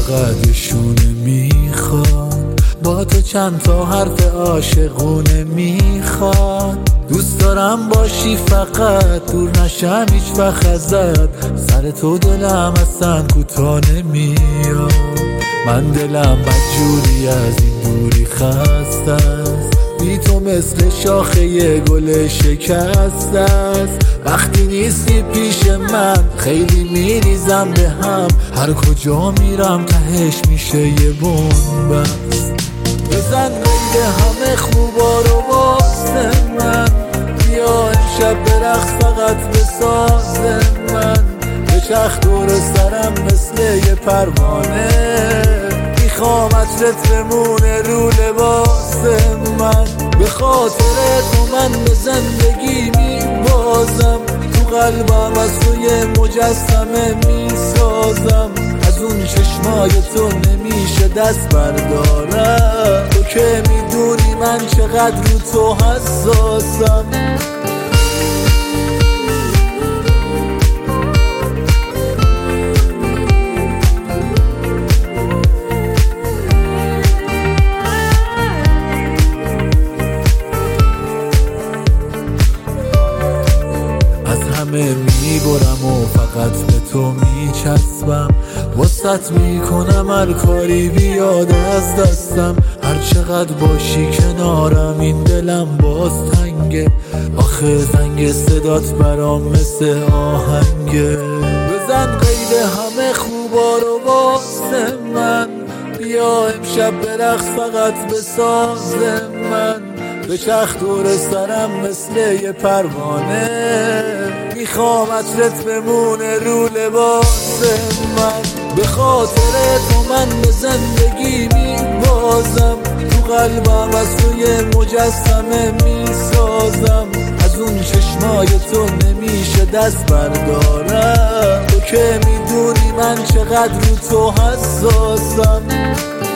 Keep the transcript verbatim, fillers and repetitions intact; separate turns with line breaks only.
فقط یه شونه میخواد، با تو چند تا حرف عاشقونه میخواد. دوست دارم باشی فقط دور نشم هیچ وقت ازت، سر تو دلم اصلا کوتاه نمیاد. من دلم بدجوری از این دوری خسته است، بی تو مثل شاخه یه گل شکسته است. وقتی نیستی پیش من خیلی میریزم به هم، هر کجا میرم تهش میشه یه بنبست. بزن قید همه خوبا رو واسه من، بیا امشب برقص فقط بساز من. بچرخ دور سرم مثل یه پروانه، میخوام عطرت بمونه رو لباس من. به خاطر تو من به زندگی میبازم، تو قلبم از تو یه مجسمه میسازم. از اون چشمای تو نمیشه دست بردارم، تو که میدونی من چقدر رو تو حساسم. همه میبرم و فقط به تو میچسبم، واسط میکنم هر کاری بیاد از دستم. هر چقدر باشی کنارم این دلم باز تنگه، آخه زنگ صدات برام مثل آهنگه. بزن قید همه خوبا رو واسه من، بیا امشب برقص فقط بساز من. بچرخ دور سرم مثل یه پروانه، میخوام عطرت بمونه رو لباس من. به خاطر تو من به زندگی میبازم، تو قلبم از تو یه مجسمه میسازم. از اون چشمای تو نمیشه دست بردارم، تو که میدونی من چقدر رو تو حساسم.